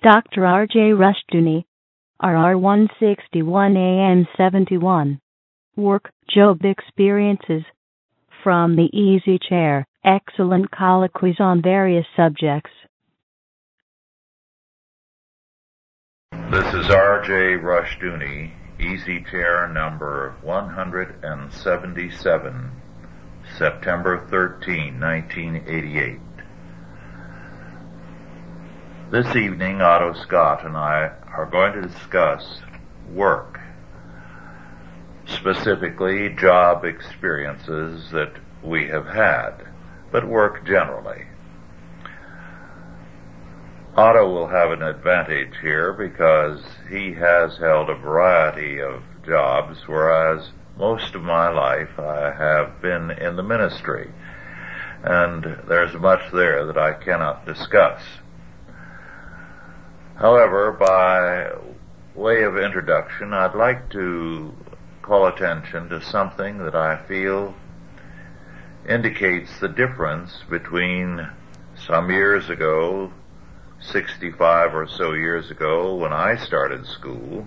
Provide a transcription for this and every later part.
Dr. R.J. Rushdoony, RR 161 AM 71. Work, Job Experiences. From the Easy Chair, excellent colloquies on various subjects. This is R.J. Rushdoony, Easy Chair number 177, September 13, 1988. This evening, Otto Scott and I are going to discuss work, specifically job experiences that we have had, but work generally. Otto will have an advantage here because he has held a variety of jobs, whereas most of my life I have been in the ministry, and there's much there that I cannot discuss. However, by way of introduction, I'd like to call attention to something that I feel indicates the difference between some years ago, 65 or so years ago when I started school,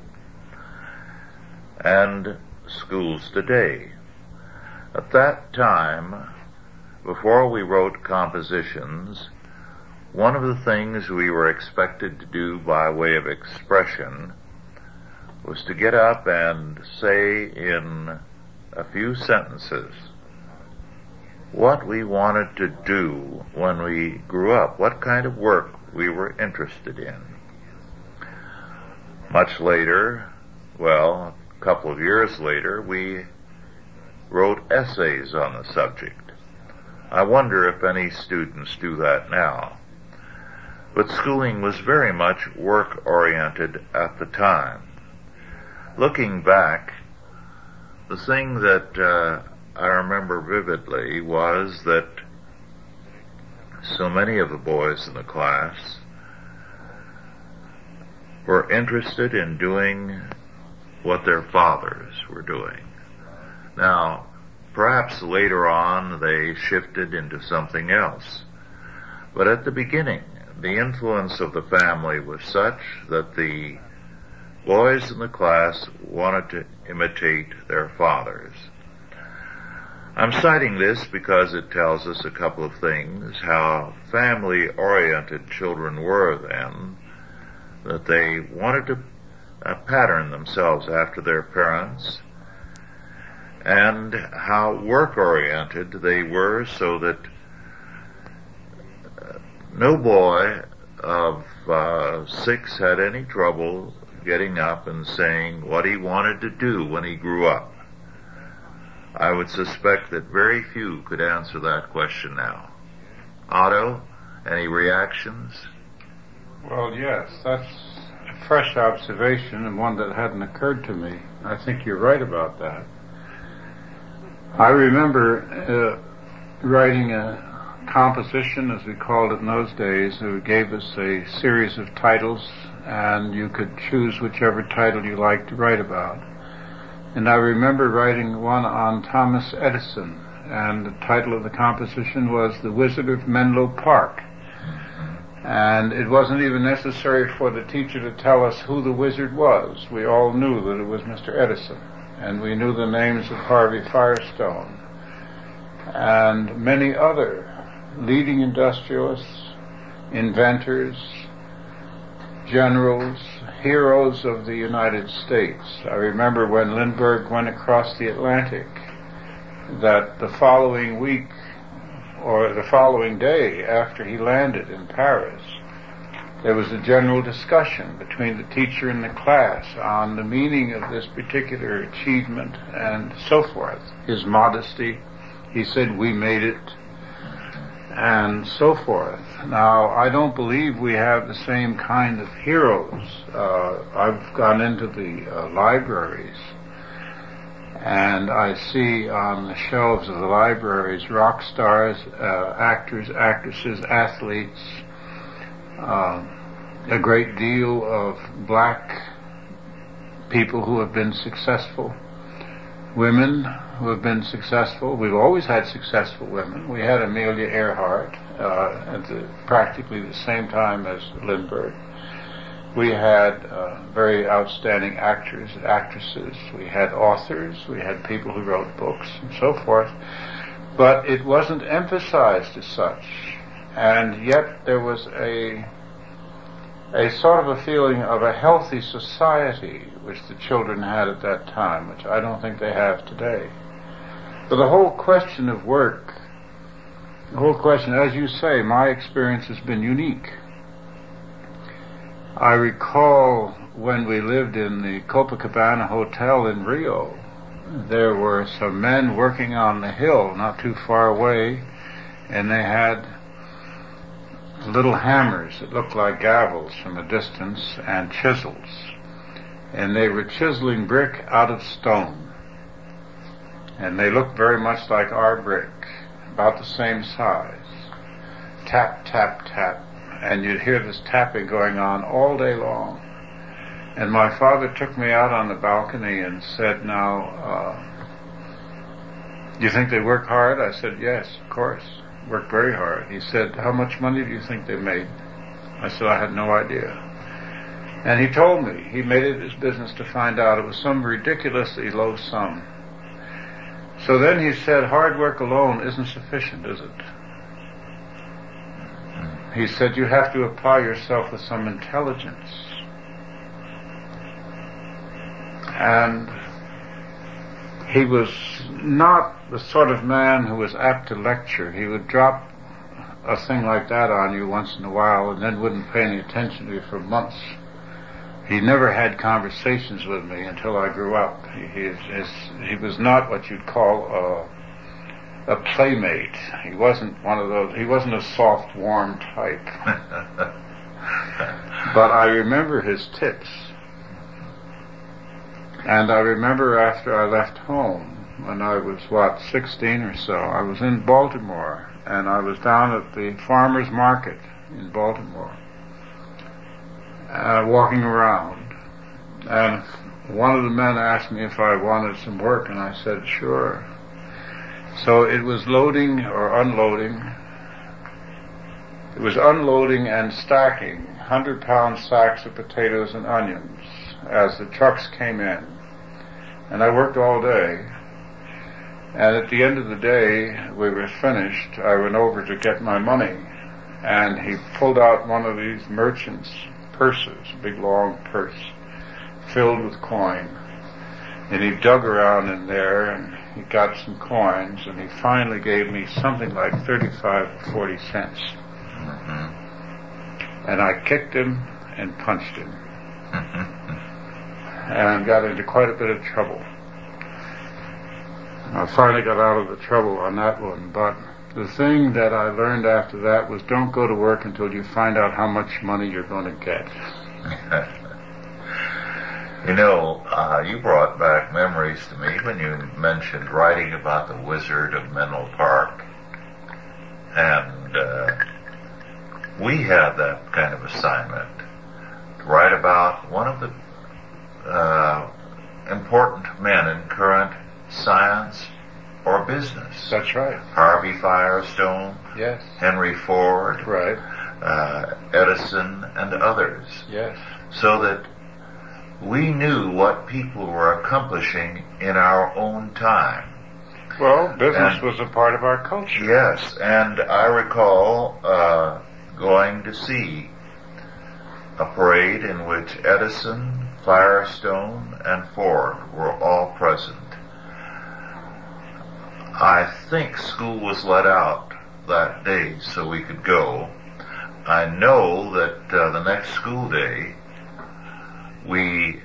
and schools today. At that time, before we wrote compositions, one of the things we were expected to do by way of expression was to get up and say in a few sentences what we wanted to do when we grew up, what kind of work we were interested in. Much later, well, a couple of years later, we wrote essays on the subject. I wonder if any students do that now. But schooling was very much work-oriented at the time. Looking back, the thing that I remember vividly was that so many of the boys in the class were interested in doing what their fathers were doing. Now, perhaps later on they shifted into something else, but at the beginning, the influence of the family was such that the boys in the class wanted to imitate their fathers. I'm citing this because it tells us a couple of things, how family-oriented children were then, that they wanted to pattern themselves after their parents, and how work-oriented they were so that no boy of 6 had any trouble getting up and saying what he wanted to do when he grew up. I would suspect that very few could answer that question now. Otto, any reactions? Well, yes, that's a fresh observation and one that hadn't occurred to me. I think you're right about that. I remember writing a composition, as we called it in those days. It gave us a series of titles, and you could choose whichever title you liked to write about. And I remember writing one on Thomas Edison, and the title of the composition was The Wizard of Menlo Park. And it wasn't even necessary for the teacher to tell us who the wizard was. We all knew that it was Mr. Edison, and we knew the names of Harvey Firestone and many other leading industrialists, inventors, generals, heroes of the United States. I remember when Lindbergh went across the Atlantic, that the following week, or the following day after he landed in Paris, there was a general discussion between the teacher and the class on the meaning of this particular achievement and so forth. His modesty, he said, "We made it," and so forth. Now, I don't believe we have the same kind of heroes. I've gone into the libraries, and I see on the shelves of the libraries rock stars, actors, actresses, athletes, a great deal of black people who have been successful, women who have been successful. We've always had successful women. We had Amelia Earhart at practically the same time as Lindbergh. We had very outstanding actors and actresses. We had authors. We had people who wrote books and so forth. But it wasn't emphasized as such. And yet there was a sort of a feeling of a healthy society which the children had at that time, which I don't think they have today. But the whole question of work, the whole question, as you say, my experience has been unique. I recall when we lived in the Copacabana Hotel in Rio, there were some men working on the hill not too far away, and they had little hammers that looked like gavels from a distance and chisels. And they were chiseling brick out of stone. And they looked very much like our brick, about the same size. Tap, tap, tap. And you'd hear this tapping going on all day long. And my father took me out on the balcony and said, now, do you think they work hard? I said, yes, of course. Work very hard. He said, how much money do you think they made? I said, I had no idea. And he told me he made it his business to find out. It was some ridiculously low sum. So then he said, hard work alone isn't sufficient, is it? He said, you have to apply yourself with some intelligence. And he was not the sort of man who was apt to lecture. He would drop a thing like that on you once in a while and then wouldn't pay any attention to you for months. He never had conversations with me until I grew up. He was not what you'd call a playmate. He wasn't one of those. He wasn't a soft, warm type. But I remember his tips. And I remember after I left home, when I was, 16 or so, I was in Baltimore, and I was down at the farmer's market in Baltimore, walking around. And one of the men asked me if I wanted some work, and I said, sure. So it was loading or unloading. It was unloading and stacking 100-pound sacks of potatoes and onions as the trucks came in. And I worked all day. And at the end of the day, we were finished. I went over to get my money. And he pulled out one of these merchants' purses, a big long purse, filled with coin. And he dug around in there and he got some coins, and he finally gave me something like 35 or 40 cents. Mm-hmm. And I kicked him and punched him. And got into quite a bit of trouble. I finally got out of the trouble on that one, but the thing that I learned after that was don't go to work until you find out how much money you're going to get. You know, you brought back memories to me when you mentioned writing about the Wizard of Menlo Park. And we had that kind of assignment to write about one of the important men in current science or business. That's right. Harvey Firestone. Yes. Henry Ford. Right. Edison and others. Yes. So that we knew what people were accomplishing in our own time. Well, business was a part of our culture. Yes, and I recall going to see a parade in which Edison, Firestone, and Ford were all present. I think school was let out that day so we could go. I know that the next school day we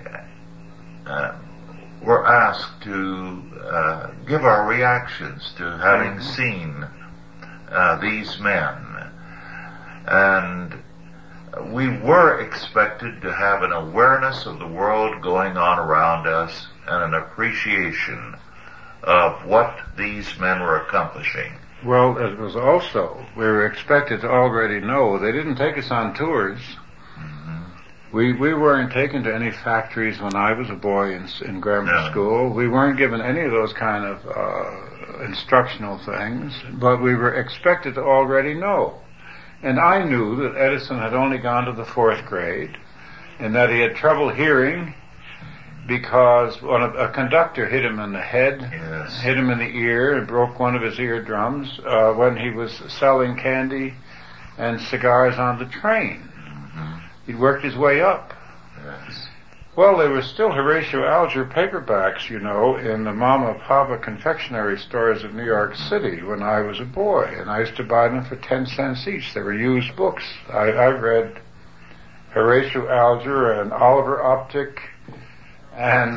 were asked to give our reactions to having seen these men. And we were expected to have an awareness of the world going on around us and an appreciation of what these men were accomplishing. Well, it was also, we were expected to already know. They didn't take us on tours. Mm-hmm. We weren't taken to any factories when I was a boy in grammar school. We weren't given any of those kind of instructional things, but we were expected to already know. And I knew that Edison had only gone to the 4th grade, in that he had trouble hearing because a conductor hit him in the head, hit him in the ear, and broke one of his eardrums when he was selling candy and cigars on the train. Mm-hmm. He'd worked his way up. Yes. Well, there were still Horatio Alger paperbacks, you know, in the Mama Papa confectionery stores of New York City when I was a boy, and I used to buy them for 10 cents each. They were used books. I read Horatio Alger and Oliver Optic and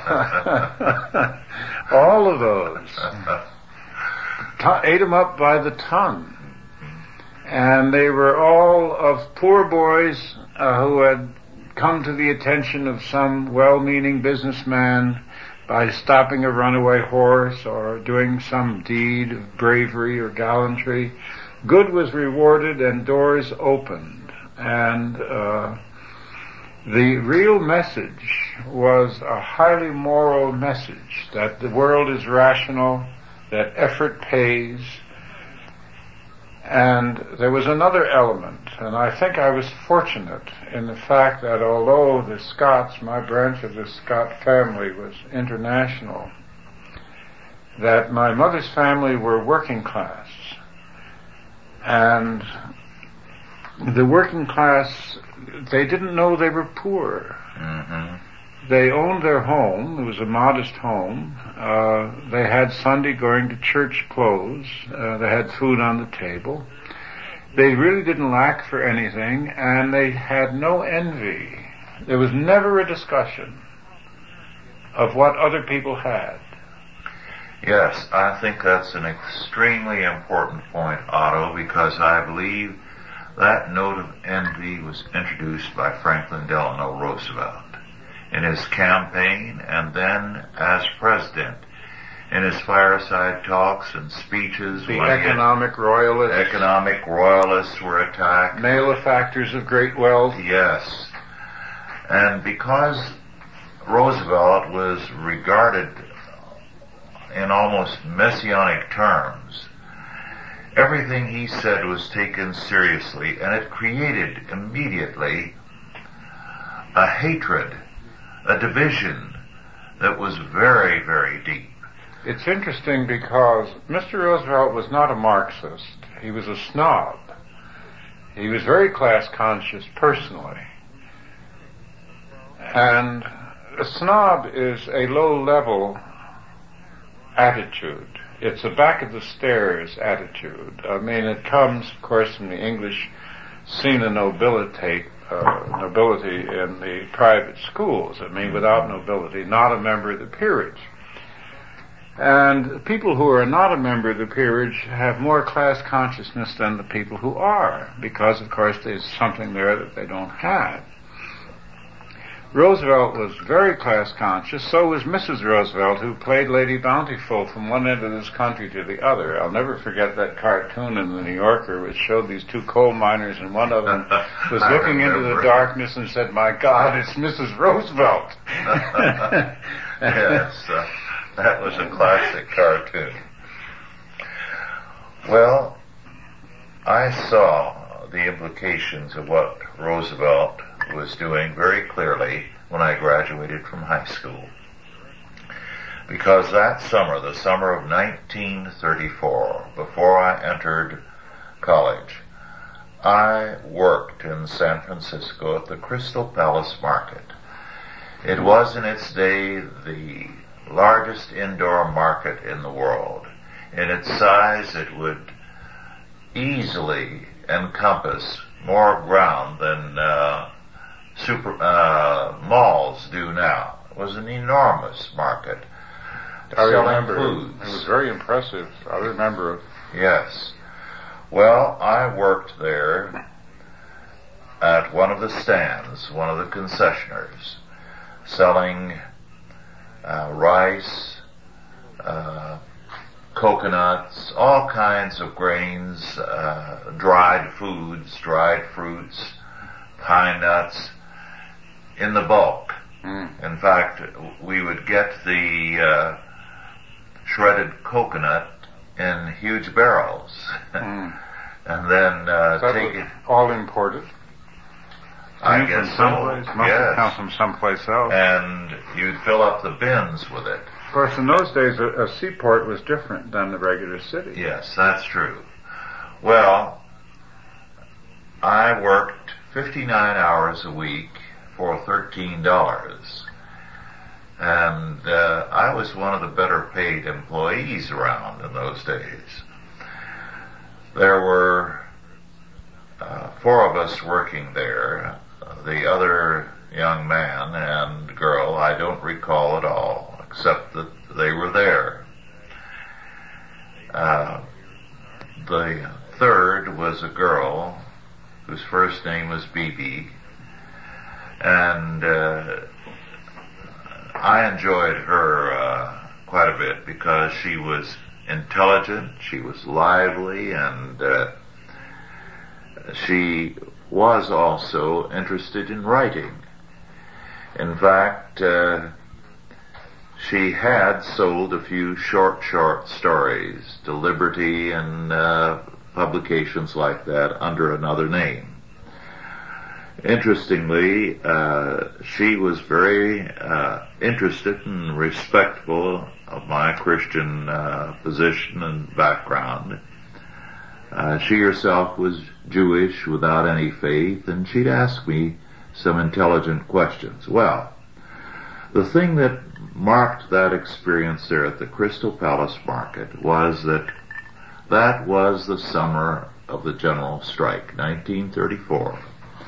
all of those. Ate them up by the ton. And they were all of poor boys who had come to the attention of some well-meaning businessman by stopping a runaway horse or doing some deed of bravery or gallantry. Good was rewarded and doors opened. And the real message was a highly moral message, that the world is rational, that effort pays. And there was another element, and I think I was fortunate in the fact that although the Scots, my branch of the Scott family, was international, that my mother's family were working class. And the working class, they didn't know they were poor. Mm-hmm. They owned their home. It was a modest home. They had Sunday going to church clothes. They had food on the table. They really didn't lack for anything, and they had no envy. There was never a discussion of what other people had. Yes, I think that's an extremely important point, Otto, because I believe that note of envy was introduced by Franklin Delano Roosevelt in his campaign and then as president, in his fireside talks and speeches. The economic royalists. Economic royalists were attacked. Malefactors of great wealth. Yes. And because Roosevelt was regarded in almost messianic terms, everything he said was taken seriously, and it created immediately a hatred, a division that was very, very deep. It's interesting because Mr. Roosevelt was not a Marxist. He was a snob. He was very class conscious personally. And a snob is a low-level attitude. It's a back-of-the-stairs attitude. I mean, it comes, of course, from the English sine nobility in the private schools. I mean, without nobility, not a member of the peerage. And people who are not a member of the peerage have more class consciousness than the people who are, because, of course, there's something there that they don't have. Roosevelt was very class conscious, so was Mrs. Roosevelt, who played Lady Bountiful from one end of this country to the other. I'll never forget that cartoon in the New Yorker which showed these two coal miners, and one of them was looking into the darkness and said, "My God, it's Mrs. Roosevelt." Yes, that was a classic cartoon. Well, I saw the implications of what Roosevelt was doing very clearly when I graduated from high school. Because that summer, the summer of 1934, before I entered college, I worked in San Francisco at the Crystal Palace Market. It was in its day the largest indoor market in the world. In its size, it would easily encompass more ground than malls do now. It was an enormous market. I remember foods. It was very impressive. I remember it. Yes. Well, I worked there at one of the stands, one of the concessioners, selling rice, coconuts, all kinds of grains, dried foods, dried fruits, pine nuts, in the bulk. In fact, we would get the shredded coconut in huge barrels, and then take it. All imported? I guess so. Must have come from someplace else. And you'd fill up the bins with it. Of course, in those days, a seaport was different than the regular city. Yes, that's true. Well, I worked 59 hours a week for $13. And I was one of the better paid employees around in those days. There were 4 of us working there. The other young man and girl I don't recall at all, except that they were there. The third was a girl whose first name was Bibi, and I enjoyed her quite a bit because she was intelligent, she was lively, and she was also interested in writing. In fact, she had sold a few short stories to Liberty and publications like that under another name. Interestingly, she was very interested and respectful of my Christian position and background. She herself was Jewish without any faith, and she'd ask me some intelligent questions. Well, the thing that marked that experience there at the Crystal Palace Market was that was the summer of the General Strike, 1934.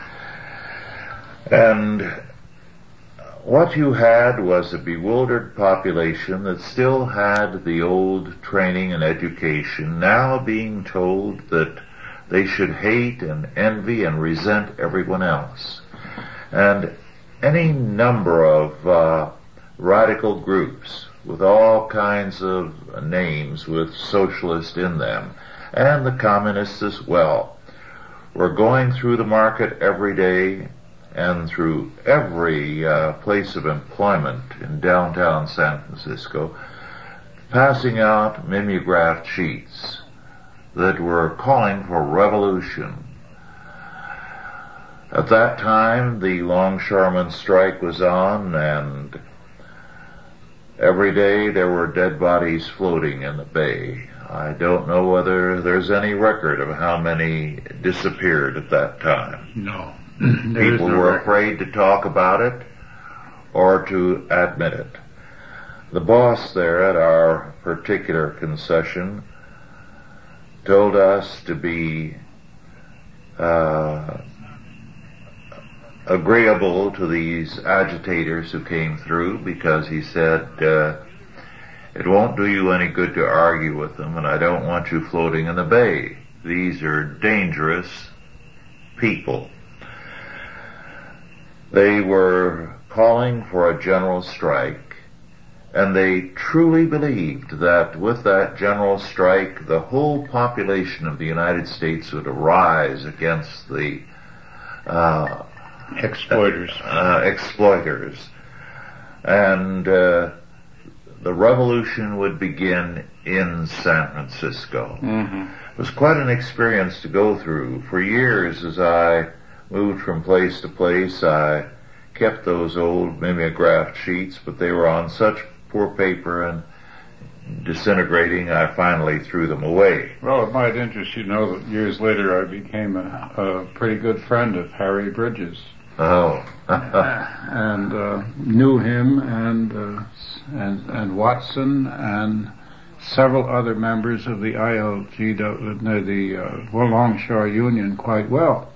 And what you had was a bewildered population that still had the old training and education, now being told that they should hate and envy and resent everyone else. And any number of radical groups with all kinds of names with socialist in them, and the communists as well, were going through the market every day and through every place of employment in downtown San Francisco, passing out mimeographed sheets that were calling for revolution. At that time, the longshoremen's strike was on, and every day there were dead bodies floating in the bay. I don't know whether there's any record of how many disappeared at that time. No. People were afraid to talk about it or to admit it. The boss there at our particular concession told us to be agreeable to these agitators who came through, because he said, it won't do you any good to argue with them, and I don't want you floating in the bay. These are dangerous people. They were calling for a general strike, and they truly believed that with that general strike, the whole population of the United States would arise against the exploiters. And the revolution would begin in San Francisco. Mm-hmm. It was quite an experience to go through. For years, as I moved from place to place, I kept those old mimeographed sheets, but they were on such poor paper and disintegrating, I finally threw them away. Well, it might interest you to know that years later I became a pretty good friend of Harry Bridges. Oh. And knew him and Watson and several other members of the ILGW, the Longshore Union, quite well.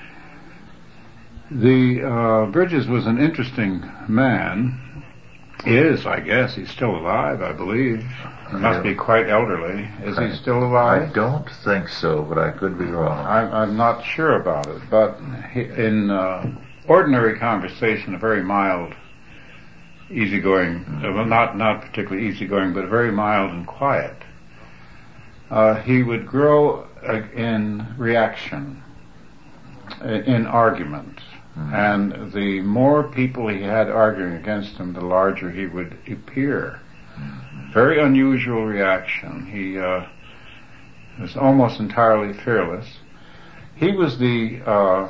The Bridges was an interesting man. Is, I guess. He's still alive, I believe. He must be quite elderly. Is he still alive? I don't think so, but I could be wrong. I'm not sure about it. But in ordinary conversation, a very mild, easygoing, well, not particularly easygoing, but very mild and quiet. He would grow in reaction, in argument. Mm-hmm. And the more people he had arguing against him, the larger he would appear. Mm-hmm. Very unusual reaction. He was almost entirely fearless. He was the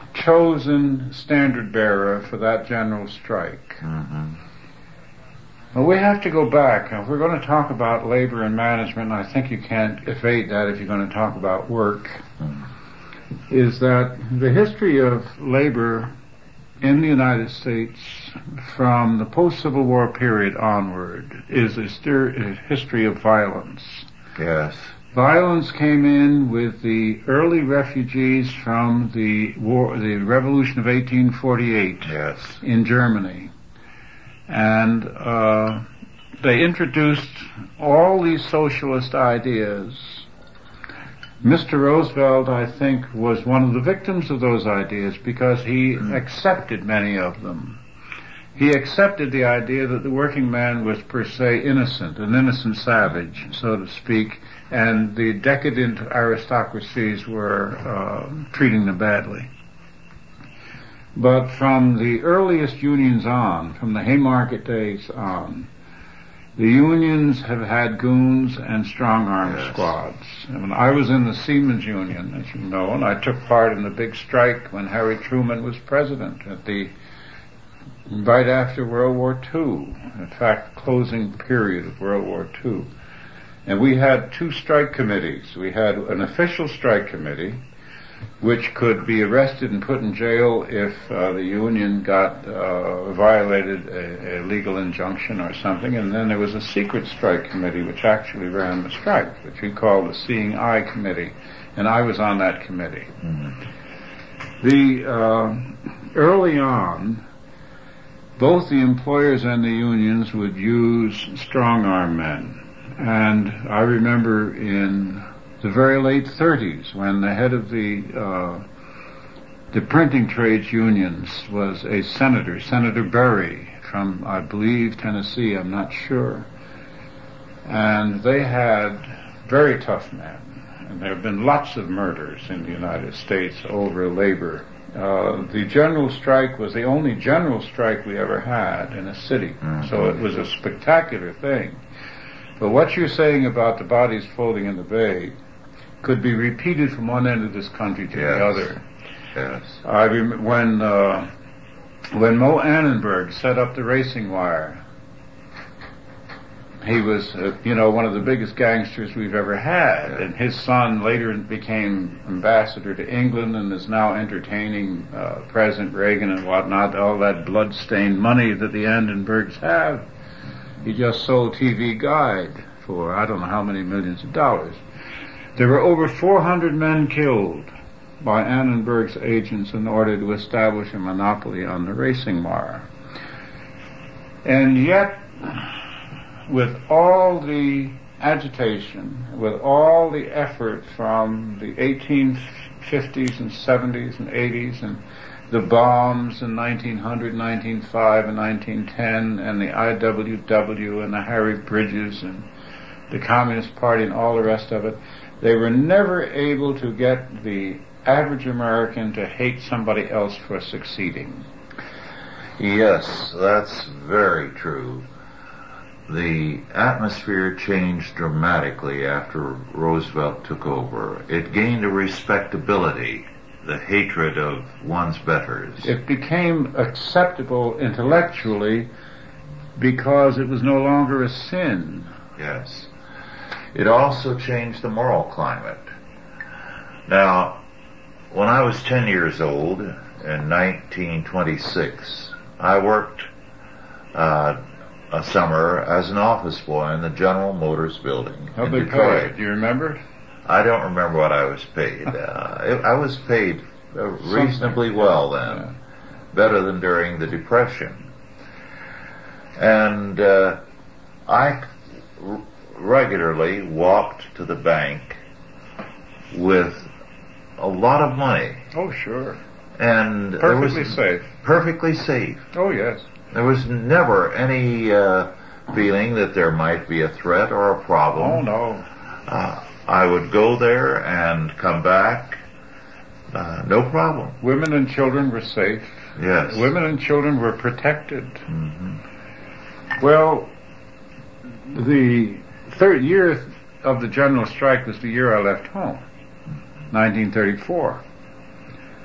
chosen standard bearer for that general strike. Well, we have to go back. If we're going to talk about labor and management, and I think you can't evade that if you're going to talk about work, is that the history of labor in the United States from the post-Civil War period onward is a history of violence. Yes. Violence came in with the early refugees from the Revolution of 1848 in Germany. And they introduced all these socialist ideas. Mr. Roosevelt, I think, was one of the victims of those ideas because he accepted many of them. He accepted the idea that the working man was per se innocent, an innocent savage, so to speak, and the decadent aristocracies were treating them badly. But from the earliest unions on, from the Haymarket days on, the unions have had goons and strong-arm squads. And when I was in the Seamen's Union, as you know, and I took part in the big strike when Harry Truman was president right after World War II, in fact, closing period of World War II. And we had two strike committees. We had an official strike committee, which could be arrested and put in jail if the union violated a legal injunction or something. And then there was a secret strike committee which actually ran the strike, which we called the Seeing Eye Committee, and I was on that committee. Early on, both the employers and the unions would use strong-arm men. And I remember in the very late 30s, when the head of the printing trades unions was a senator, Senator Berry from, I believe, Tennessee, I'm not sure. And they had very tough men. And there have been lots of murders in the United States over labor. The general strike was the only general strike we ever had in a city. So it was a spectacular thing. But what you're saying about the bodies floating in the bay could be repeated from one end of this country to the other. Yes. I remember when Mo Annenberg set up the racing wire. He was, one of the biggest gangsters we've ever had, and his son later became ambassador to England and is now entertaining President Reagan and whatnot. All that blood-stained money that the Annenbergs have, he just sold TV Guide for I don't know how many millions of dollars. There were over 400 men killed by Annenberg's agents in order to establish a monopoly on the racing wire. And yet, with all the agitation, with all the effort from the 1850s and 70s and 80s and the bombs in 1900, 1905 and 1910 and the IWW and the Harry Bridges and the Communist Party and all the rest of it, they were never able to get the average American to hate somebody else for succeeding. Yes, that's very true. The atmosphere changed dramatically after Roosevelt took over. It gained a respectability, the hatred of one's betters. It became acceptable intellectually because it was no longer a sin. Yes. It also changed the moral climate. Now, when I was 10 years old, in 1926, I worked a summer as an office boy in the General Motors building in Detroit. Do you remember? I don't remember what I was paid. I was paid reasonably well then, better than during the Depression. And I regularly walked to the bank with a lot of money. Oh, sure. And perfectly safe. Perfectly safe. Oh, yes. There was never any feeling that there might be a threat or a problem. Oh, no. I would go there and come back, no problem. Women and children were safe. Yes. Women and children were protected. Mm-hmm. Well, the third year of the general strike was the year I left home, 1934.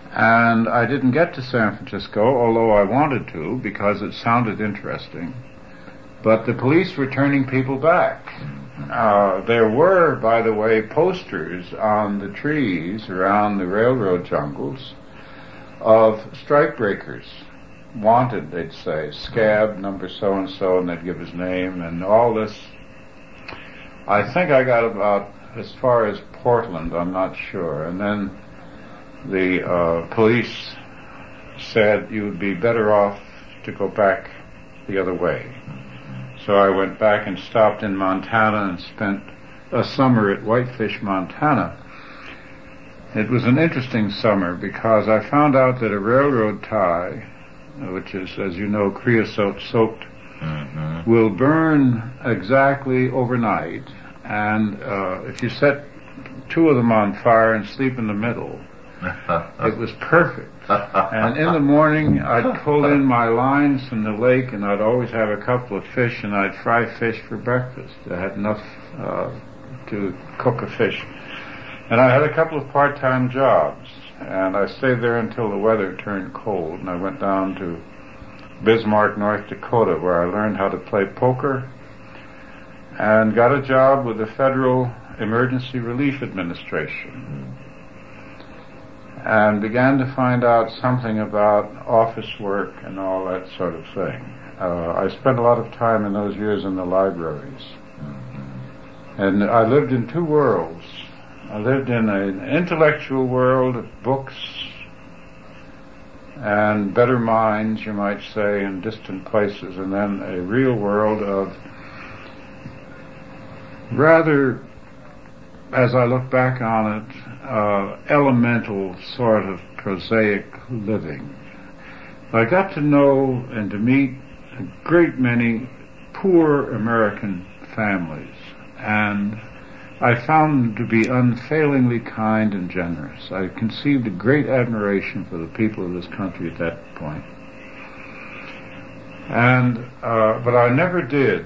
And I didn't get to San Francisco, although I wanted to, because it sounded interesting. But the police were turning people back. There were, by the way, posters on the trees around the railroad jungles of strikebreakers. Wanted, they'd say, scab, number so-and-so, and they'd give his name, and all this. I think I got about as far as Portland, I'm not sure, and then the police said you would be better off to go back the other way. So I went back and stopped in Montana and spent a summer at Whitefish, Montana. It was an interesting summer because I found out that a railroad tie, which is, as you know, creosote soaked, will burn exactly overnight. And if you set two of them on fire and sleep in the middle, it was perfect. And in the morning, I'd pull in my lines from the lake, and I'd always have a couple of fish, and I'd fry fish for breakfast. I had enough to cook a fish. And I had a couple of part-time jobs, and I stayed there until the weather turned cold, and I went down to Bismarck, North Dakota, where I learned how to play poker, and got a job with the Federal Emergency Relief Administration, and began to find out something about office work and all that sort of thing. I spent a lot of time in those years in the libraries. And I lived in two worlds. I lived in an intellectual world of books and better minds, you might say, in distant places, and then a real world of rather, as I look back on it, elemental sort of prosaic living. I got to know and to meet a great many poor American families, and I found them to be unfailingly kind and generous. I conceived a great admiration for the people of this country at that point. And, but I never did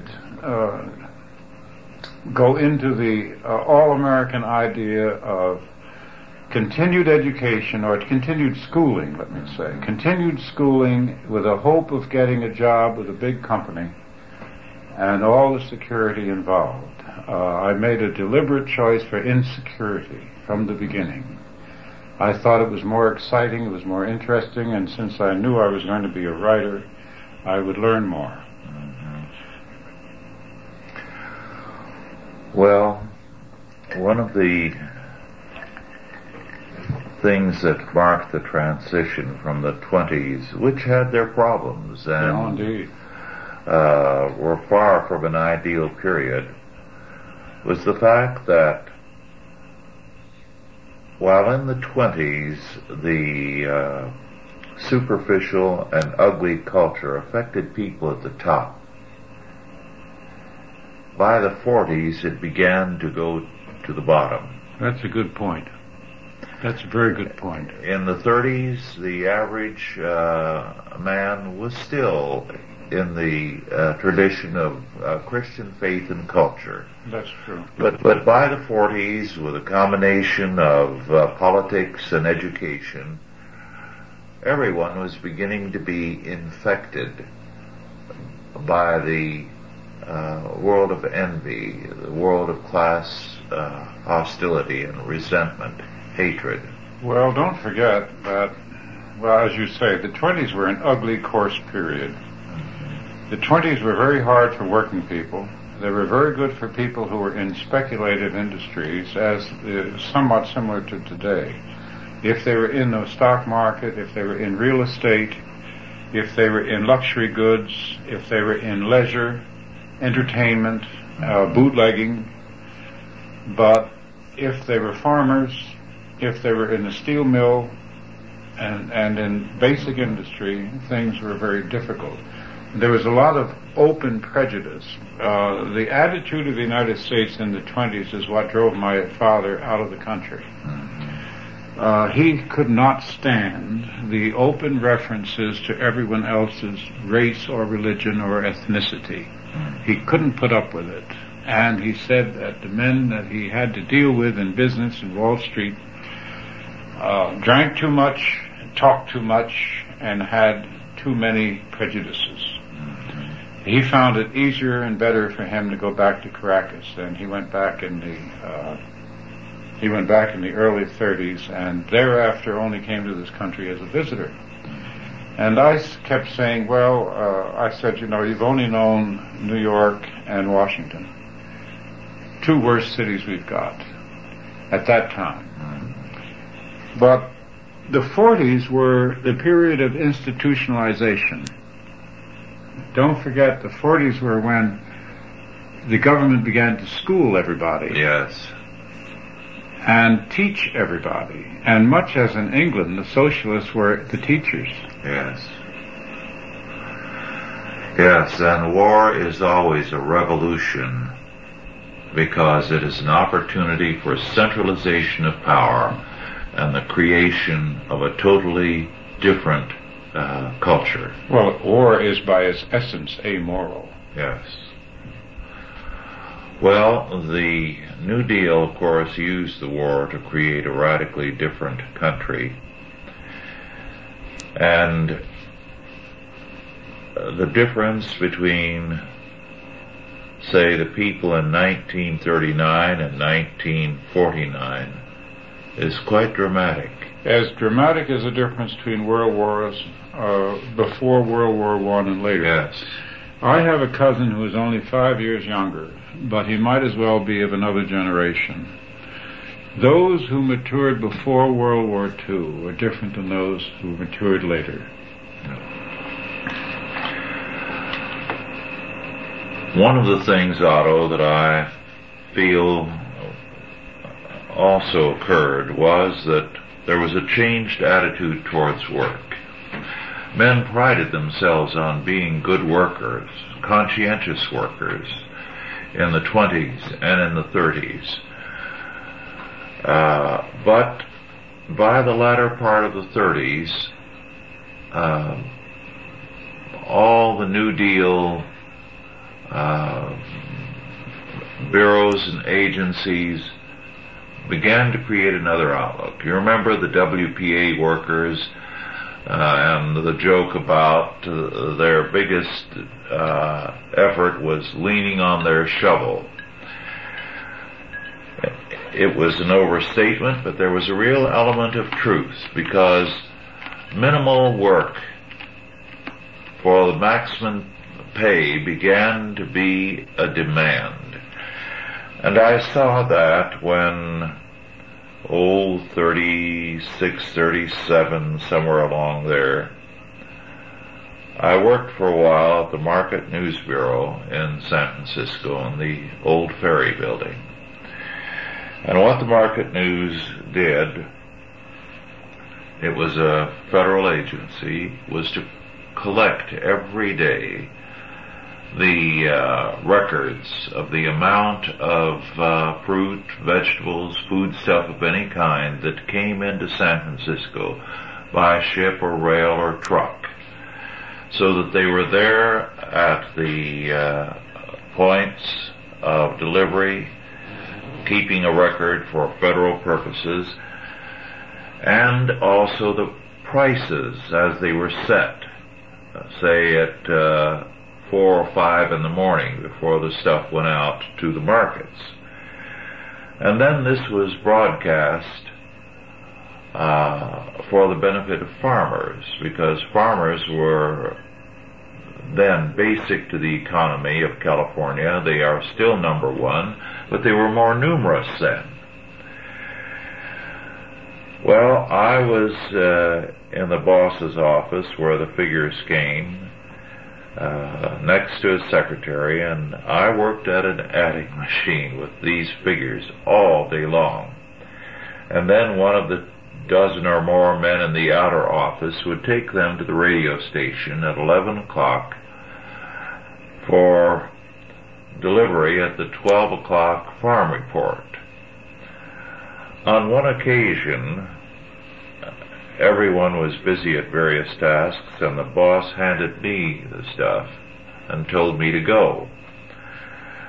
go into the all-American idea of continued education, or continued schooling, let me say. Continued schooling with a hope of getting a job with a big company and all the security involved. I made a deliberate choice for insecurity from the beginning. I thought it was more exciting, it was more interesting, and since I knew I was going to be a writer, I would learn more. Well, one of the things that marked the transition from the 20s, which had their problems and were far from an ideal period, was the fact that while in the 20s the superficial and ugly culture affected people at the top, by the 40s it began to go to the bottom. That's a good point. That's a very good point. In the 30s, the average man was still in the tradition of Christian faith and culture. That's true. But by the 40s, with a combination of politics and education, everyone was beginning to be infected by the world of envy, the world of class hostility and resentment, hatred. Well, don't forget that, well, as you say, the 20s were an ugly, coarse period. The 20s were very hard for working people. They were very good for people who were in speculative industries, as somewhat similar to today. If they were in the stock market, if they were in real estate, if they were in luxury goods, if they were in leisure, entertainment, bootlegging. But if they were farmers, if they were in the steel mill and in basic industry, things were very difficult. There was a lot of open prejudice. The attitude of the United States in the 20s is what drove my father out of the country. He could not stand the open references to everyone else's race or religion or ethnicity. He couldn't put up with it. And he said that the men that he had to deal with in business in Wall Street drank too much, talked too much and had too many prejudices. He found it easier and better for him to go back to Caracas, and he went back in the early 30s, and thereafter only came to this country as a visitor. And I kept saying, I said, you've only known New York and Washington, two worst cities we've got at that time. But the 40s were the period of institutionalization. Don't forget, the 40s were when the government began to school everybody. Yes. And teach everybody. And much as in England, the socialists were the teachers. Yes. Yes, and war is always a revolution because it is an opportunity for centralization of power and the creation of a totally different culture. Well, war is by its essence amoral. Yes. Well, the New Deal, of course, used the war to create a radically different country. And the difference between, say, the people in 1939 and 1949 is quite dramatic. As dramatic as the difference between world wars before World War I and later. Yes. I have a cousin who is only 5 years younger, but he might as well be of another generation. Those who matured before World War II are different than those who matured later. One of the things, Otto, that I feel also occurred was that there was a changed attitude towards work. Men prided themselves on being good workers, conscientious workers, in the 20s and in the 30s. But by the latter part of the 30s, all the New Deal bureaus and agencies began to create another outlook. You remember the WPA workers and the joke about their biggest effort was leaning on their shovel. It was an overstatement, but there was a real element of truth, because minimal work for the maximum pay began to be a demand. And I saw that when 36, 37, somewhere along there, I worked for a while at the Market News Bureau in San Francisco in the old Ferry Building. And what the Market News did, it was a federal agency, was to collect every day the records of the amount of fruit, vegetables, foodstuff of any kind that came into San Francisco by ship or rail or truck, so that they were there at the points of delivery, keeping a record for federal purposes, and also the prices as they were set, say at 4 or 5 in the morning before the stuff went out to the markets. And then this was broadcast for the benefit of farmers, because farmers were then basic to the economy of California. They are still number one, but they were more numerous then. Well, I was in the boss's office where the figures came, next to his secretary, and I worked at an adding machine with these figures all day long. And then one of the dozen or more men in the outer office would take them to the radio station at 11 o'clock for delivery at the 12 o'clock farm report. On one occasion, everyone was busy at various tasks, and the boss handed me the stuff and told me to go.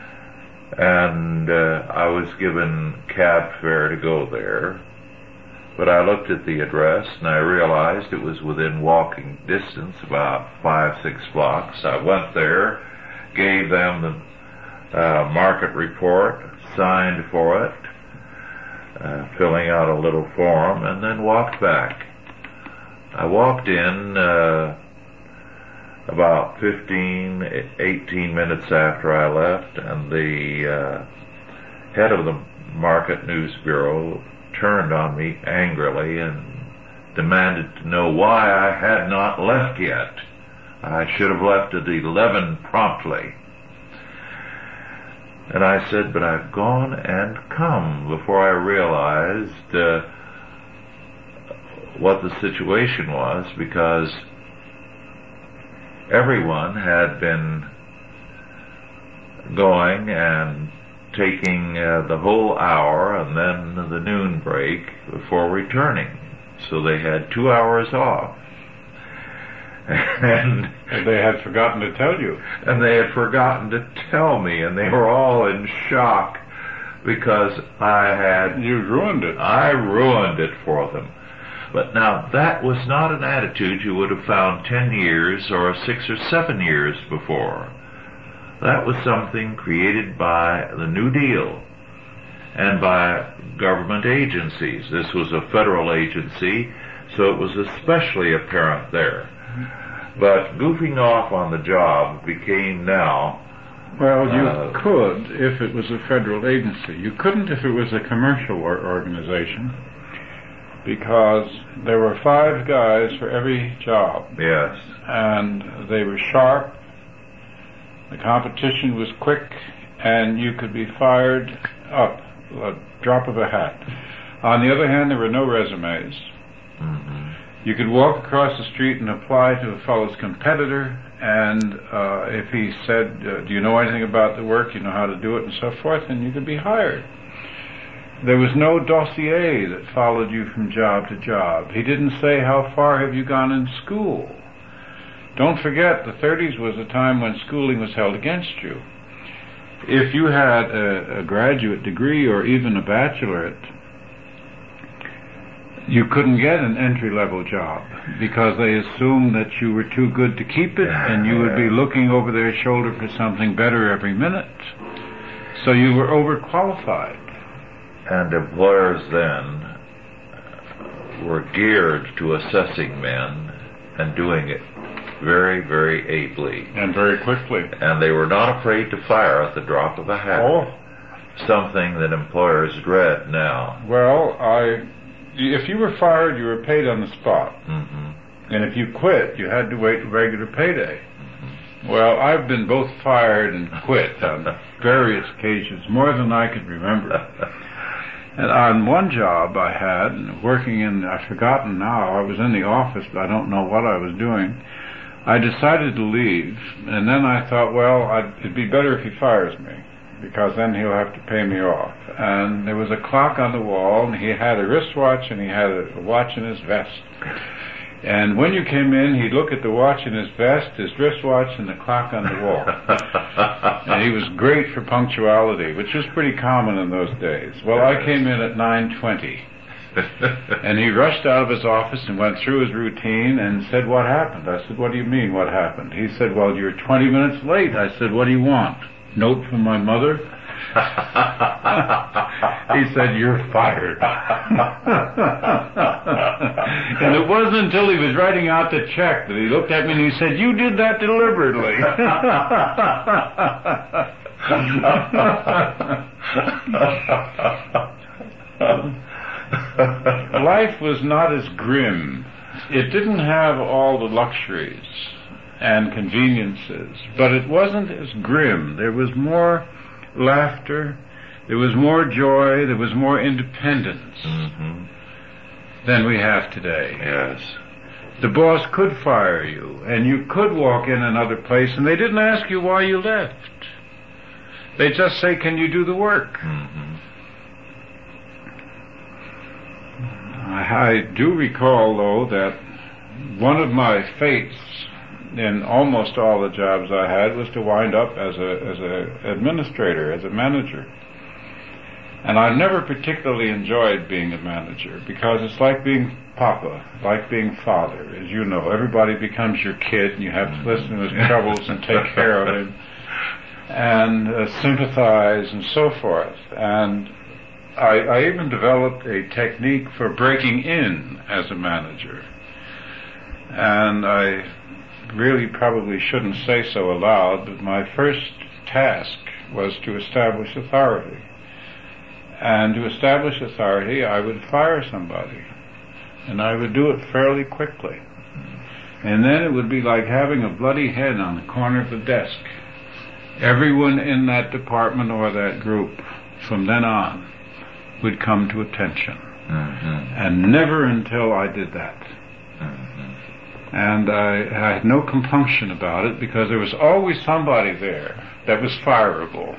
And I was given cab fare to go there. But I looked at the address and I realized it was within walking distance, about 5-6 blocks. I went there, gave them the market report, signed for it, filling out a little form, and then walked back. I walked in about 18 minutes after I left, and the head of the Market News Bureau turned on me angrily and demanded to know why I had not left yet. I should have left at 11 promptly. And I said, but I've gone and come, before I realized what the situation was, because everyone had been going and taking the whole hour and then the noon break before returning. So they had 2 hours off. And they had forgotten to tell you. And they had forgotten to tell me, and they were all in shock because You ruined it. I ruined it for them. But now, that was not an attitude you would have found 10 years or 6 or 7 years before. That was something created by the New Deal and by government agencies. This was a federal agency, so it was especially apparent there. But goofing off on the job became now... Well, you could if it was a federal agency. You couldn't if it was a commercial organization, because there were 5 guys for every job. Yes. And they were sharp, the competition was quick, and you could be fired up, a drop of a hat. On the other hand, there were no resumes. Mm-hmm. You could walk across the street and apply to a fellow's competitor, and if he said, do you know anything about the work, you know how to do it, and so forth, and you could be hired. There was no dossier that followed you from job to job. He didn't say, how far have you gone in school? Don't forget, the 30s was a time when schooling was held against you. If you had a graduate degree or even a bachelorate, you couldn't get an entry-level job because they assumed that you were too good to keep it, and you would be looking over their shoulder for something better every minute. So you were overqualified. And employers then were geared to assessing men and doing it very, very ably. And very quickly. And they were not afraid to fire at the drop of a hat. Oh. Something that employers dread now. Well, if you were fired, you were paid on the spot. Mm-hmm. And if you quit, you had to wait for regular payday. Mm-hmm. Well, I've been both fired and quit on various occasions, more than I could remember. And on one job I had, working in, I've forgotten now, I was in the office, but I don't know what I was doing. I decided to leave, and then I thought, well, it'd be better if he fires me, because then he'll have to pay me off. And there was a clock on the wall, and he had a wristwatch, and he had a watch in his vest. And when you came in, he'd look at the watch in his vest, his wristwatch, and the clock on the wall. And he was great for punctuality, which was pretty common in those days. Well, I came in at 9:20. And he rushed out of his office and went through his routine and said, what happened? I said, what do you mean, what happened? He said, well, you're 20 minutes late. I said, what do you want? Note from my mother? He said, you're fired. And it wasn't until he was writing out the check that he looked at me and he said, you did that deliberately. Life was not as grim. It didn't have all the luxuries and conveniences, but it wasn't as grim. There was more laughter, there was more joy, there was more independence than we have today. Yes. The boss could fire you, and you could walk in another place, and they didn't ask you why you left. They just say, can you do the work? I do recall, though, that one of my fates in almost all the jobs I had was to wind up as a administrator, as a manager. And I've never particularly enjoyed being a manager because it's like being papa, like being father. As you know, everybody becomes your kid and you have to listen to his troubles and take care of him and sympathize and so forth. And I even developed a technique for breaking in as a manager. And I really probably shouldn't say so aloud, but my first task was to establish authority. And to establish authority, I would fire somebody. And I would do it fairly quickly. And then it would be like having a bloody head on the corner of the desk. Everyone in that department or that group, from then on, would come to attention. And never until I did that. And I had no compunction about it because there was always somebody there that was fireable.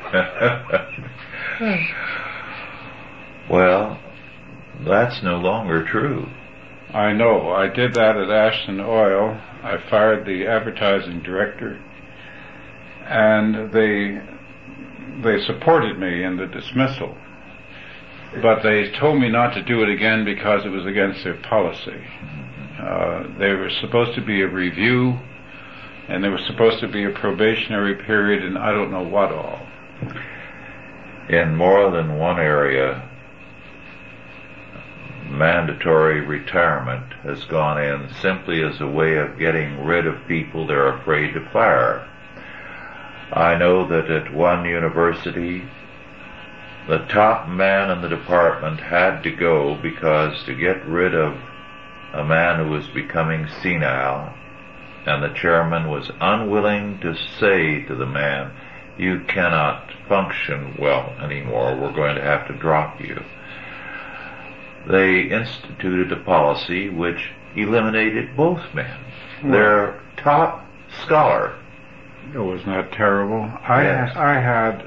Well, that's no longer true. I know. I did that at Ashton Oil. I fired the advertising director, and they supported me in the dismissal. But they told me not to do it again because it was against their policy. There was supposed to be a review, and there was supposed to be a probationary period, and I don't know what all. In more than one area, mandatory retirement has gone in simply as a way of getting rid of people they're afraid to fire. I know that at one university, the top man in the department had to go because to get rid of a man who was becoming senile, and the chairman was unwilling to say to the man, "You cannot function well anymore, we're going to have to drop you." They instituted a policy which eliminated both men. Their top scholar. Oh, wasn't that terrible? Yes. I had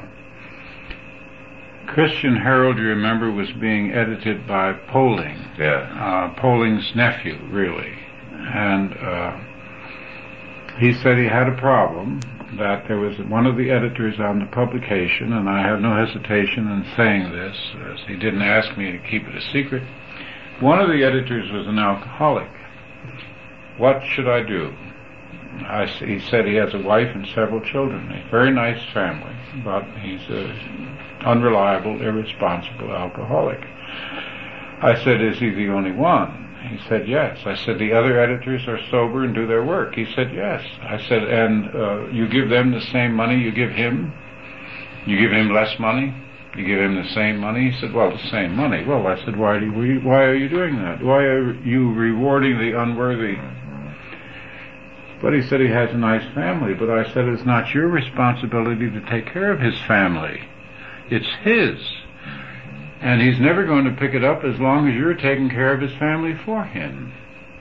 Christian Herald, you remember, was being edited by Poling. Yeah. Poling's nephew, really. And he said he had a problem, that there was one of the editors on the publication, and I have no hesitation in saying this, as he didn't ask me to keep it a secret. One of the editors was an alcoholic. What should I do? He said he has a wife and several children, a very nice family, but he's an unreliable, irresponsible alcoholic. I said, "Is he the only one?" He said, "Yes." I said, "The other editors are sober and do their work?" He said, "Yes." I said, "And you give them the same money you give him? You give him less money? You give him the same money?" He said, "Well, the same money." Well, I said, why are you doing that? Why are you rewarding the unworthy? But he said he has a nice family. But I said, it's not your responsibility to take care of his family. It's his. And he's never going to pick it up as long as you're taking care of his family for him.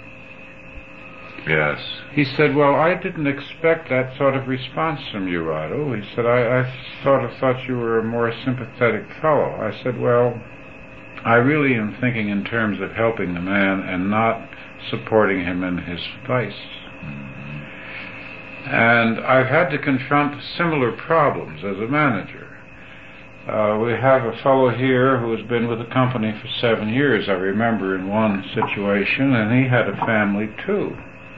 Yes. He said, "Well, I didn't expect that sort of response from you, Otto." He said, I sort of thought you were a more sympathetic fellow. I said, "Well, I really am thinking in terms of helping the man and not supporting him in his vice." And I've had to confront similar problems as a manager. We have a fellow here who has been with the company for 7 years, I remember, in one situation, and he had a family too.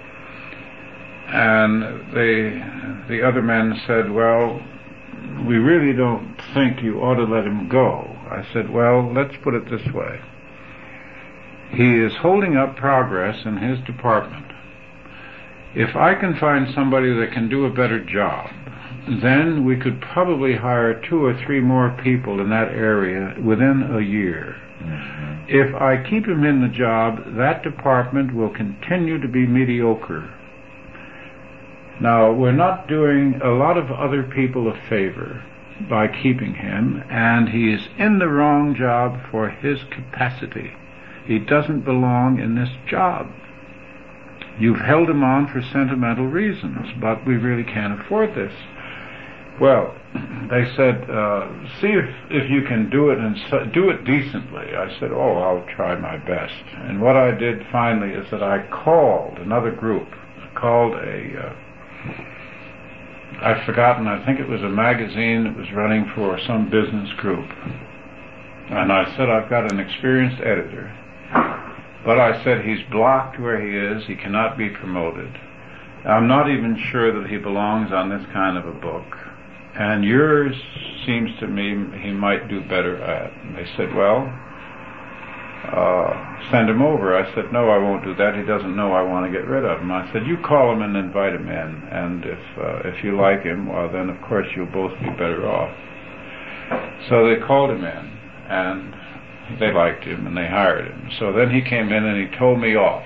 And the other men said, "Well, we really don't think you ought to let him go." I said, "Well, let's put it this way. He is holding up progress in his department. If I can find somebody that can do a better job, then we could probably hire 2 or 3 more people in that area within a year. If I keep him in the job, that department will continue to be mediocre. Now, we're not doing a lot of other people a favor by keeping him, and he is in the wrong job for his capacity. He doesn't belong in this job. You've held him on for sentimental reasons, but we really can't afford this." Well, they said, "See if you can do it and do it decently." I said, "Oh, I'll try my best." And what I did finally is that I called another group. I called I've forgotten, I think it was a magazine that was running for some business group. And I said, I've got an experienced editor. But I said, he's blocked where he is. He cannot be promoted. I'm not even sure that he belongs on this kind of a book. And yours seems to me he might do better at. And they said, well, send him over. I said, no, I won't do that. He doesn't know I want to get rid of him. I said, you call him and invite him in. And if you like him, well, then of course you'll both be better off. So they called him in, and they liked him, and they hired him. So then he came in and he told me off.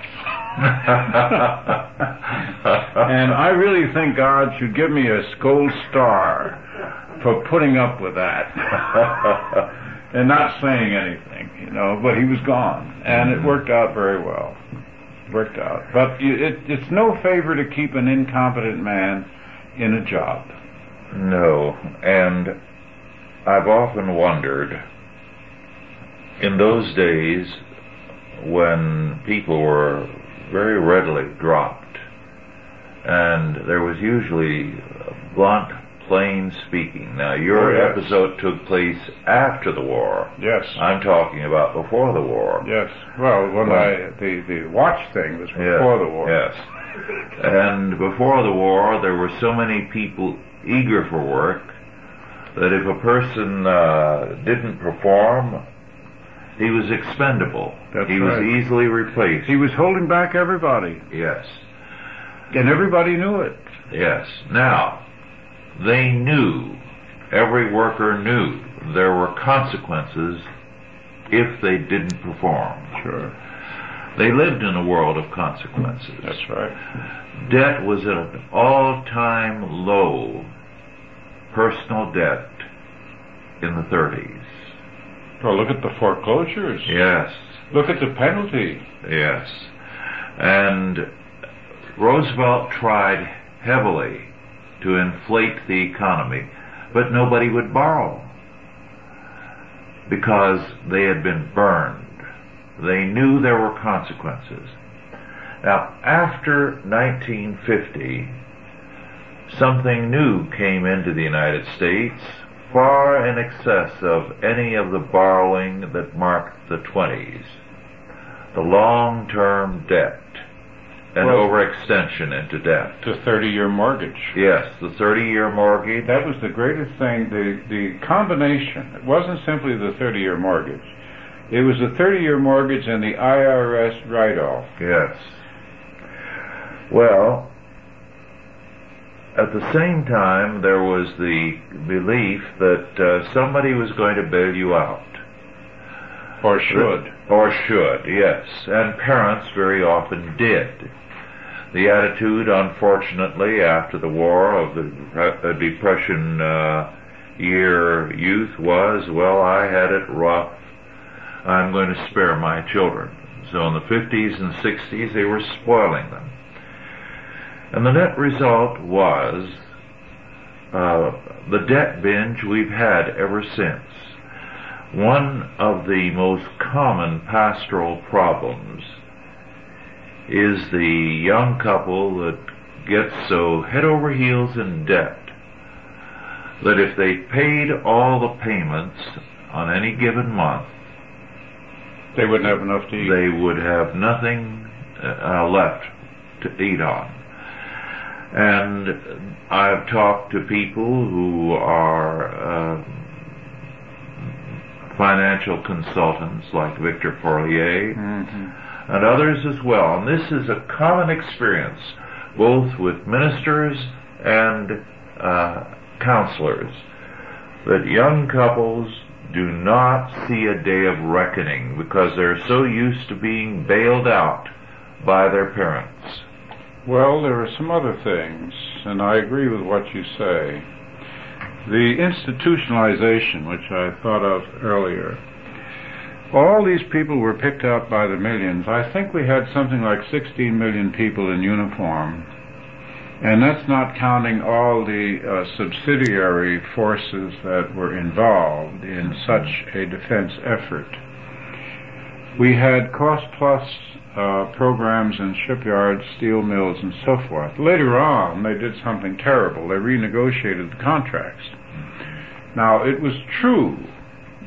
And I really think God should give me a gold star for putting up with that and not saying anything, but he was gone. And it worked out very well. Worked out. But it's no favor to keep an incompetent man in a job. No, and I've often wondered, in those days when people were very readily dropped, and there was usually blunt, plain speaking. Now, your episode took place after the war. Yes. I'm talking about before the war. Yes. Well, the watch thing was before the war. Yes. And before the war, there were so many people eager for work that if a person didn't perform, he was expendable. He was easily replaced. He was holding back everybody. Yes. And everybody knew it. Yes. Now, they knew, every worker knew, there were consequences if they didn't perform. Sure. They lived in a world of consequences. That's right. Debt was at an all-time low, personal debt, in the 30s. Well, look at the foreclosures. Yes. Look at the penalty. Yes. And Roosevelt tried heavily to inflate the economy, but nobody would borrow because they had been burned. They knew there were consequences. Now, after 1950, something new came into the United States, far in excess of any of the borrowing that marked the 20s. The long-term debt and overextension into debt. The 30-year mortgage. Yes, the 30-year mortgage. That was the greatest thing. The combination, it wasn't simply the 30-year mortgage. It was the 30-year mortgage and the IRS write-off. Yes. Well, at the same time, there was the belief that somebody was going to bail you out. Or should. Or should, yes. And parents very often did. The attitude, unfortunately, after the war of the Depression year youth was, well, I had it rough, I'm going to spare my children. So in the 50s and 60s, they were spoiling them. And the net result was the debt binge we've had ever since. One of the most common pastoral problems is the young couple that gets so head over heels in debt that if they paid all the payments on any given month, they wouldn't have enough to eat. They would have nothing left to eat on. And I've talked to people who are financial consultants like Victor Forlier and others as well. And this is a common experience both with ministers and counselors, that young couples do not see a day of reckoning because they're so used to being bailed out by their parents. Well, there are some other things, and I agree with what you say. The institutionalization, which I thought of earlier, all these people were picked out by the millions. I think we had something like 16 million people in uniform, and that's not counting all the subsidiary forces that were involved in such a defense effort. We had cost-plus programs in shipyards, steel mills, and so forth. Later on, they did something terrible. They renegotiated the contracts. Now, it was true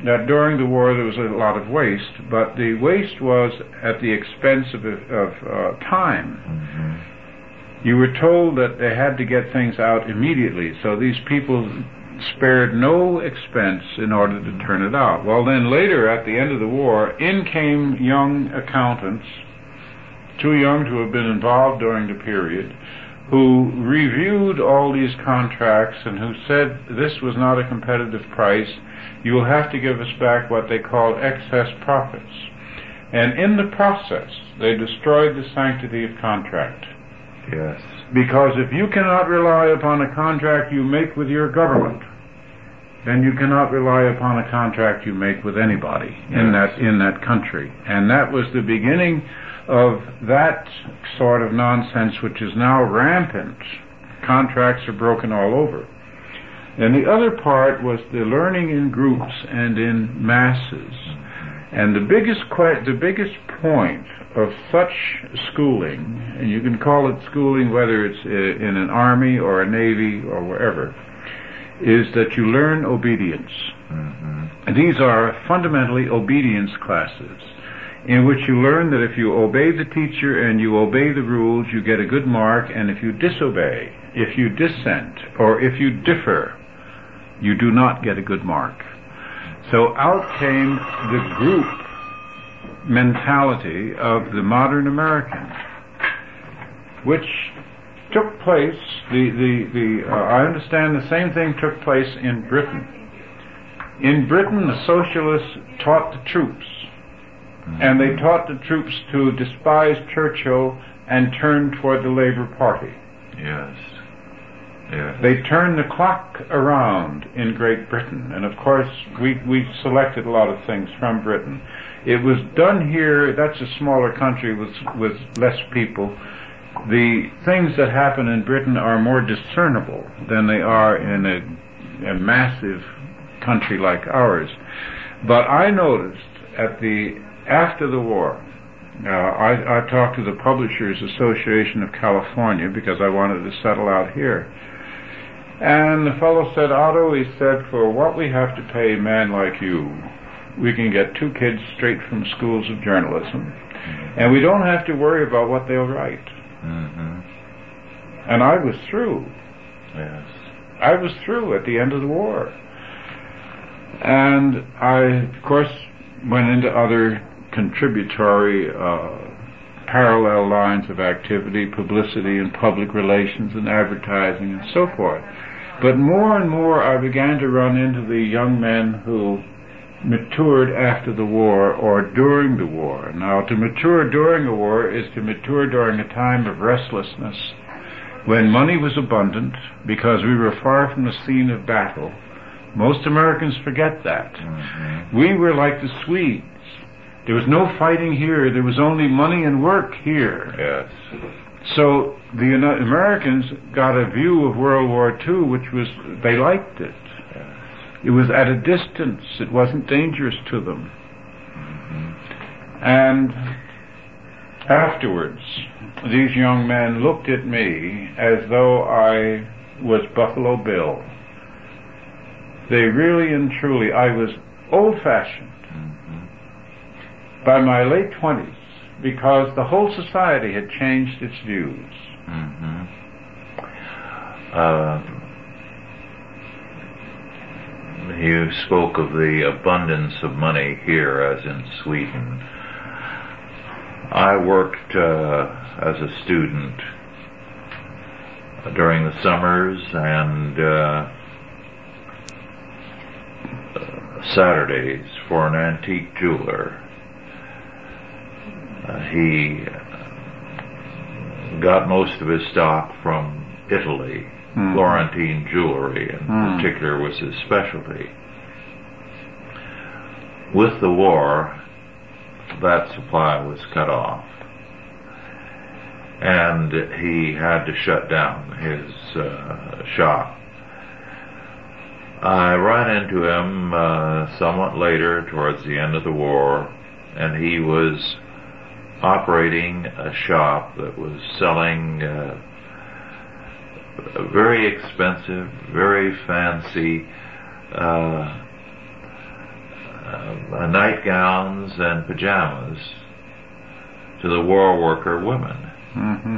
that during the war there was a lot of waste, but the waste was at the expense of time. Mm-hmm. You were told that they had to get things out immediately, so these people spared no expense in order to turn it out. Well, then later, at the end of the war, in came young accountants, too young to have been involved during the period, who reviewed all these contracts and who said this was not a competitive price. You will have to give us back what they called excess profits. And in the process, they destroyed the sanctity of contract. Yes. Because if you cannot rely upon a contract you make with your government, then you cannot rely upon a contract you make with anybody in that country. And that was the beginning of that sort of nonsense which is now rampant. Contracts are broken all over. And the other part was the learning in groups and in masses. And the biggest point of such schooling, and you can call it schooling whether it's in an army or a navy or wherever, is that you learn obedience. Mm-hmm. And these are fundamentally obedience classes, in which you learn that if you obey the teacher and you obey the rules, you get a good mark, and if you disobey, if you dissent, or if you differ, you do not get a good mark. So out came the group mentality of the modern American, which took place, I understand the same thing took place in Britain. In Britain, the socialists taught the troops, and they taught the troops to despise Churchill and turn toward the Labour Party. Yes. Yes. They turned the clock around in Great Britain, and of course we selected a lot of things from Britain. It was done here. That's a smaller country with less people. The things that happen in Britain are more discernible than they are in a massive country like ours. But I noticed after the war, I talked to the Publishers Association of California because I wanted to settle out here. And the fellow said, Otto, he said, for what we have to pay a man like you, we can get 2 kids straight from schools of journalism, and we don't have to worry about what they'll write. Mm-hmm. And I was through. Yes. I was through at the end of the war. And I, of course, went into other contributory parallel lines of activity, publicity and public relations and advertising and so forth. But more and more I began to run into the young men who matured after the war or during the war. Now, to mature during a war is to mature during a time of restlessness, when money was abundant because we were far from the scene of battle. Most Americans forget that. Mm-hmm. We were like the Swedes. There was no fighting here. There was only money and work here. Yes. So the Americans got a view of World War II, which was, they liked it. It was at a distance. It wasn't dangerous to them. Mm-hmm. And afterwards, these young men looked at me as though I was Buffalo Bill. They really and truly, I was old-fashioned by my late 20s, because the whole society had changed its views. Mm-hmm. You spoke of the abundance of money here as in Sweden. I worked as a student during the summers and Saturdays for an antique jeweler. He got most of his stock from Italy. Florentine jewelry in particular was his specialty. With the war, that supply was cut off, and he had to shut down his shop. I ran into him somewhat later, towards the end of the war, and he was operating a shop that was selling very expensive, very fancy nightgowns and pajamas to the war worker women. Mm-hmm.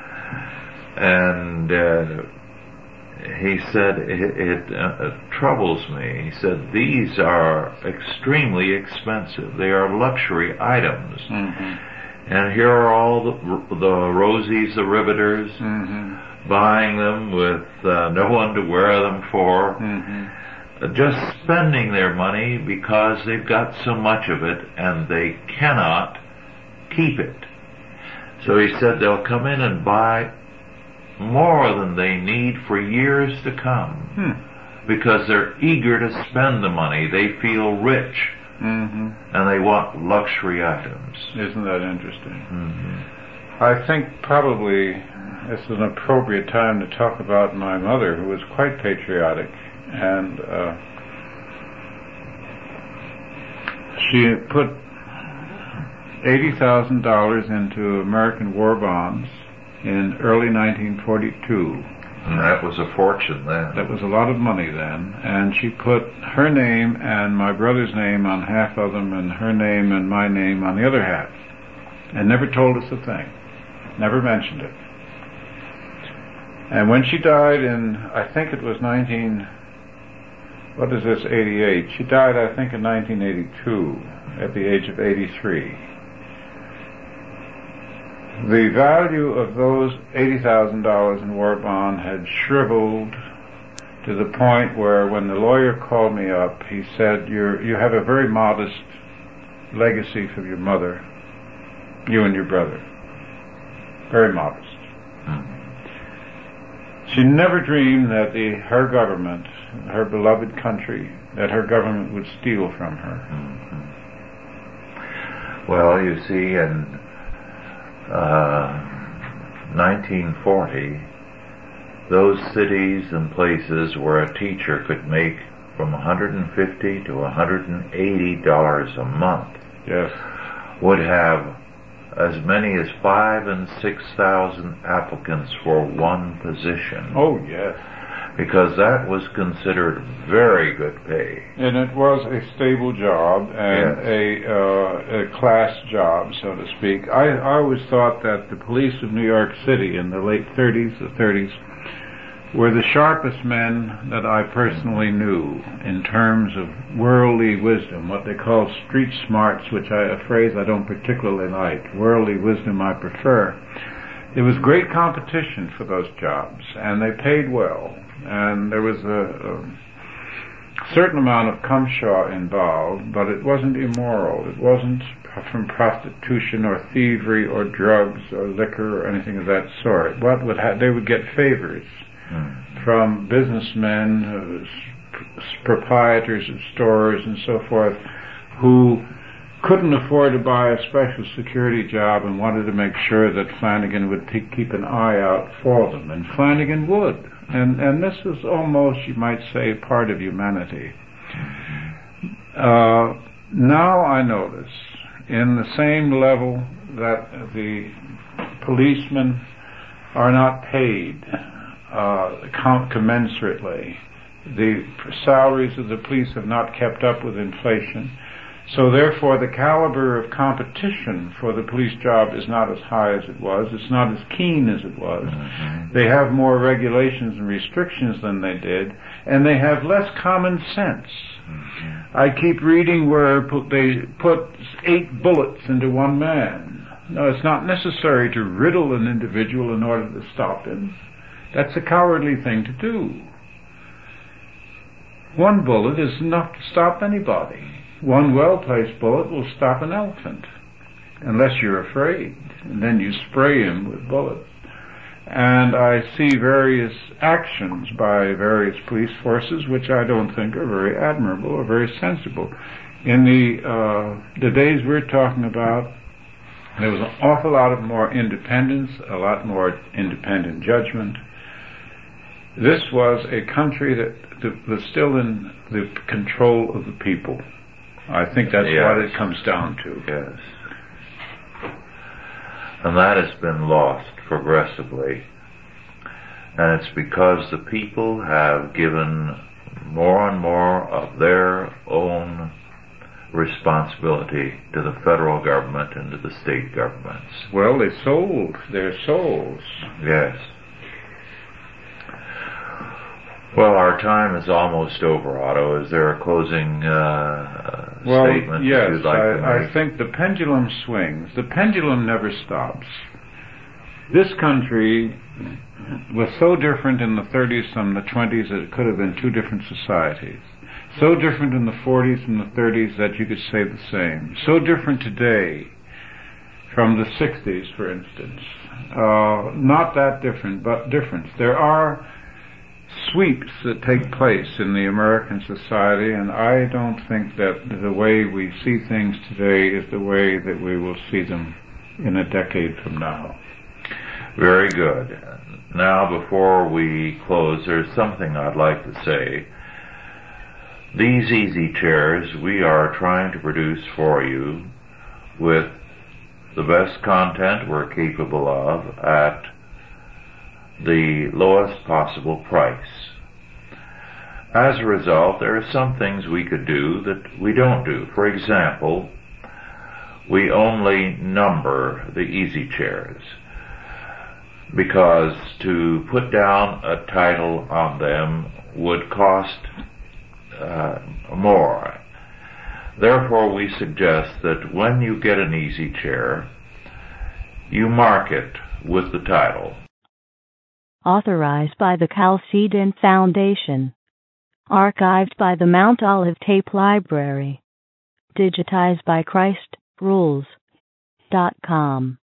And he said, it troubles me. He said, these are extremely expensive. They are luxury items. Mm-hmm. And here are all the Rosies, the riveters, mm-hmm. buying them with no one to wear them for. Mm-hmm. Just spending their money because they've got so much of it and they cannot keep it. So he said they'll come in and buy more than they need for years to come because they're eager to spend the money. They feel rich mm-hmm. and they want luxury items. Isn't that interesting? Mm-hmm. I think probably this is an appropriate time to talk about my mother, who was quite patriotic, and she put $80,000 into American war bonds in early 1942. And that was a fortune then. That was a lot of money then. And she put her name and my brother's name on half of them, and her name and my name on the other half. And never told us a thing. Never mentioned it. And when she died in, I think it was 88. She died, I think, in 1982 at the age of 83. The value of those $80,000 in war bond had shriveled to the point where when the lawyer called me up, he said, you have a very modest legacy from your mother, you and your brother. Very modest. She never dreamed that her government, her beloved country, that her government would steal from her. Mm-hmm. Well, you see, in 1940, those cities and places where a teacher could make from $150 to $180 a month, yes, would have as many as 5,000 and 6,000 applicants for one position. Oh, yes. Because that was considered very good pay. And it was a stable job and yes. a class job, so to speak. I always thought that the police of New York City in the late 30s, were the sharpest men that I personally knew in terms of worldly wisdom, what they call street smarts, which a phrase I don't particularly like. Worldly wisdom I prefer. There was great competition for those jobs, and they paid well. And there was a certain amount of cumshaw involved, but it wasn't immoral. It wasn't from prostitution or thievery or drugs or liquor or anything of that sort. They would get favors from businessmen, proprietors of stores and so forth, who couldn't afford to buy a special security job and wanted to make sure that Flanagan would keep an eye out for them. And Flanagan would. And this is almost, you might say, part of humanity. Now I notice, in the same level that the policemen are not paid commensurately, the salaries of the police have not kept up with inflation. So therefore the caliber of competition for the police job is not as high as it was. It's not as keen as it was. Mm-hmm. They have more regulations and restrictions than they did, and they have less common sense. Mm-hmm. I keep reading where they put 8 bullets into one man. No, it's not necessary to riddle an individual in order to stop him. That's a cowardly thing to do. 1 bullet is enough to stop anybody. 1 well-placed bullet will stop an elephant, unless you're afraid, and then you spray him with bullets. And I see various actions by various police forces which I don't think are very admirable or very sensible. In the days we're talking about, there was an awful lot of more independence, a lot more independent judgment. This was a country that was still in the control of the people. I think that's what it comes down to. Yes. And that has been lost progressively. And it's because the people have given more and more of their own responsibility to the federal government and to the state governments. Well, they sold their souls. Yes. Well, our time is almost over, Otto. Is there a closing statement yes, that you'd like to make? I think the pendulum swings. The pendulum never stops. This country was so different in the 30s from the 20s that it could have been two different societies. So different in the 40s and the 30s that you could say the same. So different today from the 60s, for instance. Not that different, but different. There are sweeps that take place in the American society, and I don't think that the way we see things today is the way that we will see them in a decade from now. Very good. Now, before we close, there's something I'd like to say. These easy chairs we are trying to produce for you with the best content we're capable of at the lowest possible price. As a result, there are some things we could do that we don't do. For example, we only number the easy chairs, because to put down a title on them would cost more. Therefore, we suggest that when you get an easy chair, you mark it with the title. Authorized by the Chalcedon Foundation. Archived by the Mount Olive Tape Library. Digitized by ChristRules.com.